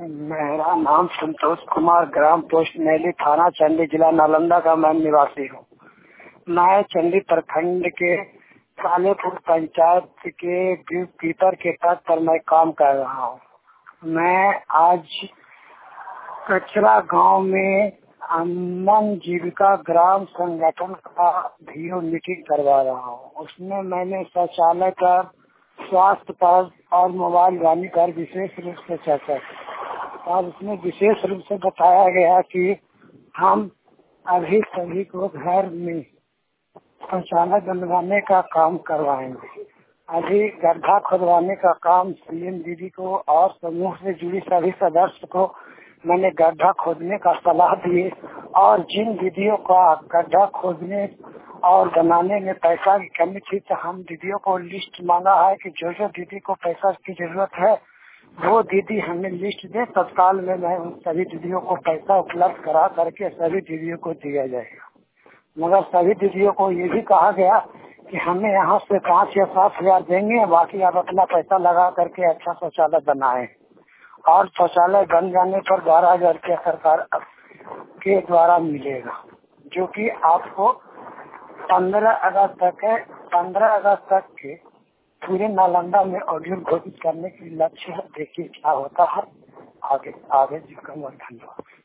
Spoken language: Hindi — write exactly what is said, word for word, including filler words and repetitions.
मेरा नाम संतोष कुमार, ग्राम पोस्ट मैली, थाना चंडी, जिला नालंदा का मैं निवासी हूँ। मैं चंडी प्रखंड के कालेपुर पंचायत के पीपर के पद पर मैं काम कर रहा हूँ। मैं आज कचरा गांव में अमन जीविका ग्राम संगठन का वीडियो मीटिंग करवा रहा हूँ। उसमें मैंने शौचालय पर, स्वास्थ्य पर और मोबाइल वाणी पर विशेष रूप से चर्चा की और उसमें विशेष रूप से बताया गया कि हम अभी सभी को घर में शौचालय बनवाने का काम करवाएंगे। अभी गड्ढा खुदवाने का काम सीएम दीदी को और समूह से जुड़ी सभी सदस्य को मैंने गड्ढा खोदने का सलाह दिए और जिन दीदियों का गड्ढा खोदने और बनाने में पैसा की कमी थी तो हम दीदियों को लिस्ट मांगा है कि जो जो दीदी को पैसा की जरूरत है वो दीदी हमें लिस्ट दे। तत्काल में मैं उन सभी दीदियों को पैसा उपलब्ध करा करके सभी दीदियों को दिया जाएगा। मगर सभी दीदियों को ये भी कहा गया कि हमें यहाँ से पाँच या सात हजार देंगे, बाकी आप अपना पैसा लगा करके अच्छा शौचालय बनाए और शौचालय बन जाने पर बारह हजार रुपया सरकार के द्वारा मिलेगा, जो कि आपको पंद्रह अगस्त तक है। पंद्रह अगस्त तक के पूरे नालंदा में ऑडियो घोषित करने की लक्ष्य है। देखिए क्या होता है आगे आगे जी का धन्यवाद।